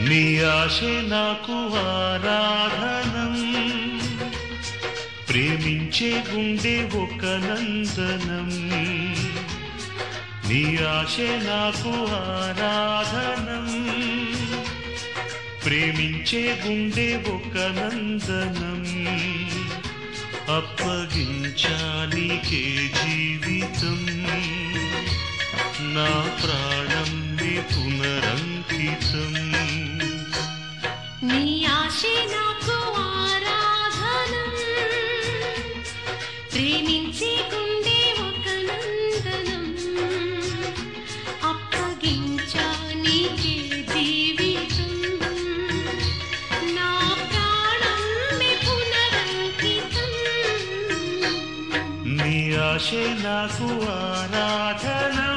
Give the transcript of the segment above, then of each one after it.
నీ ఆశే నాకు ఆరాధనం, ప్రేమించే గుండె ఒక నందనం. నీ ఆశే నాకు ఆరాధనం, ప్రేమించే గుండె ఒక నందనం. అప్పగించానికే జీవితం, నా ప్రాణం నీ పునరంకితం. నీ ఆశే నాకు ఆరాధనం, ప్రేమించే గుండె ఒక నందనం. అప్పగించా నీకే జీవితం, నా ప్రాణం నీ పునరంకితం. నీ ఆశే నాకు ఆరాధనం.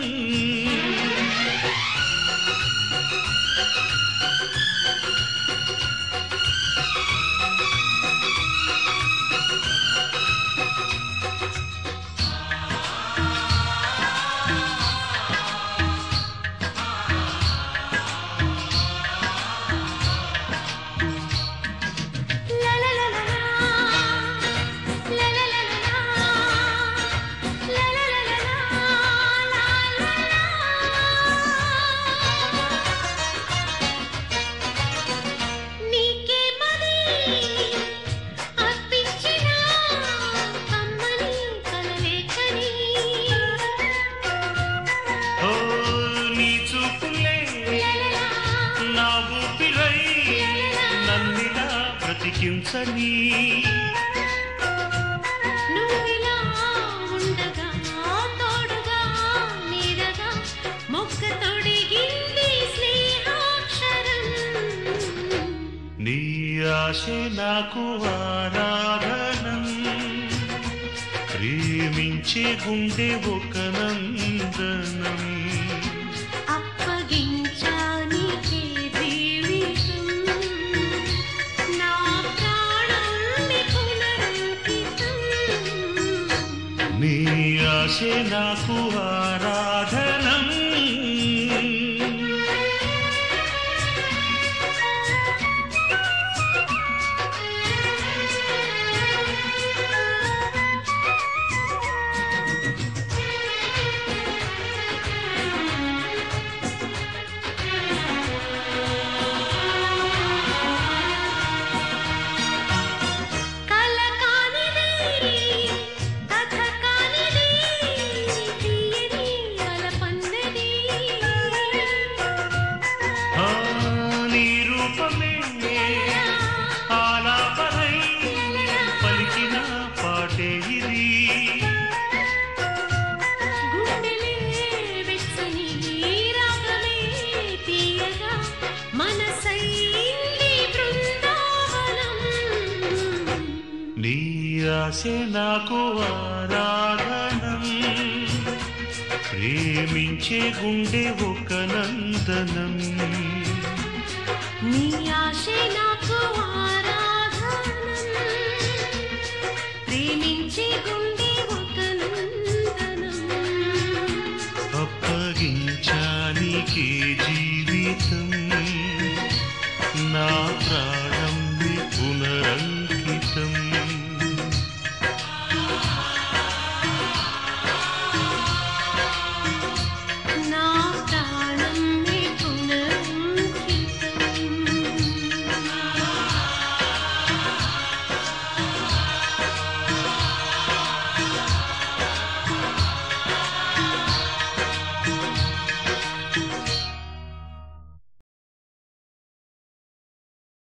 బ్రతికించని నువ్విలా ఉండగా తోడుగా నీడగా మొక్క తొడిగింది స్నేహాక్షరం. నీ ఆశే నాకు ఆరాధనం, ప్రేమించే గుండె ఒక నందనం. అప్పగించా నీకే జీవితం, నా ప్రాణం నీ పునరంకితం. నీ ఆశే నాకు ఆరాధనం. ఆలాపనై పలికిన పాటే ఇది, గుండెలే వెచ్చని రాగమే తీయగా మనసైంది బృందావనం. నీ ఆశే నాకు ఆరాధనం, ప్రేమించే గుండె ఒక నందనం. నీ ఆశే నాకు